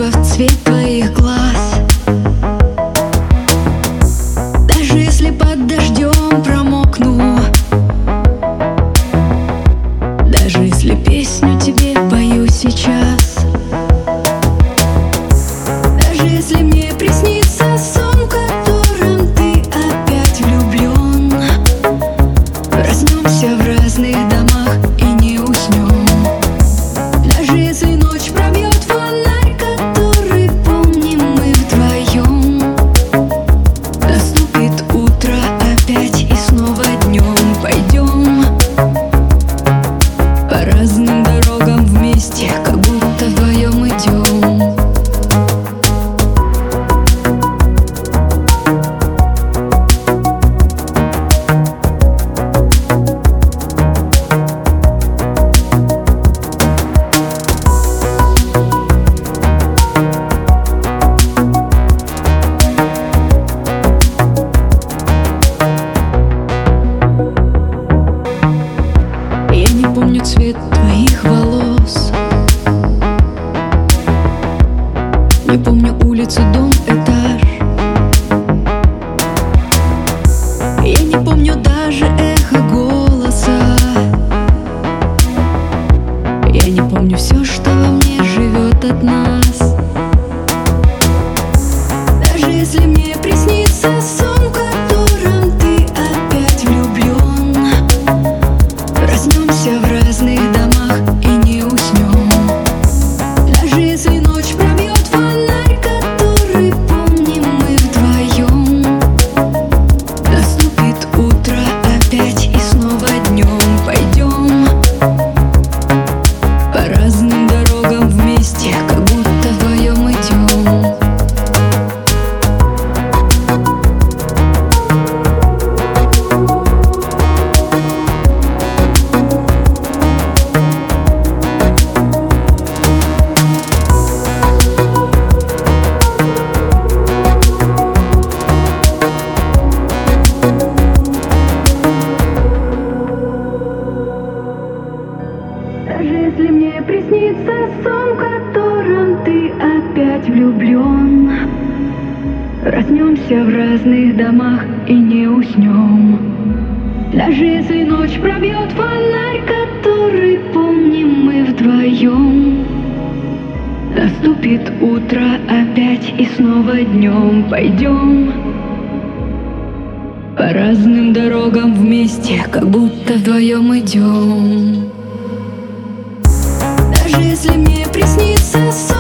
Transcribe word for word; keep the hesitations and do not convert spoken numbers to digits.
чувства в цвет твоих глаз. Даже если под дождем промокну, даже если песню тебе пою сейчас, даже если мне приснится сон, в котором ты опять влюблен, проснемся в разных домах и не уснем. Даже если ночь пробьет фонарь, который помним мы вдвоем, наступит утро опять и снова днем. Пойдем по разным дорогам вместе, как будто вдвоем идем. Помню цвет твоих волос, не помню улицу, дом, этаж. Я не помню даже эхо голоса. Я не помню все, что во мне живет от нас. Даже если мне приснится сон, в котором ты опять влюблен, проснемся в разных домах и не уснем. Даже если ночь пробьет фонарь, который помним мы вдвоем, наступит утро опять и снова днем. Пойдем по разным дорогам вместе, как будто вдвоем идем. Даже если мне приснится сон, в котором ты опять влюблен, проснемся в разных домах и не уснем. Даже если ночь пробьет фонарь, который помним мы вдвоем, наступит утро опять и снова днем. Пойдем по разным дорогам вместе, как будто вдвоем идем. Даже если мне приснится сон,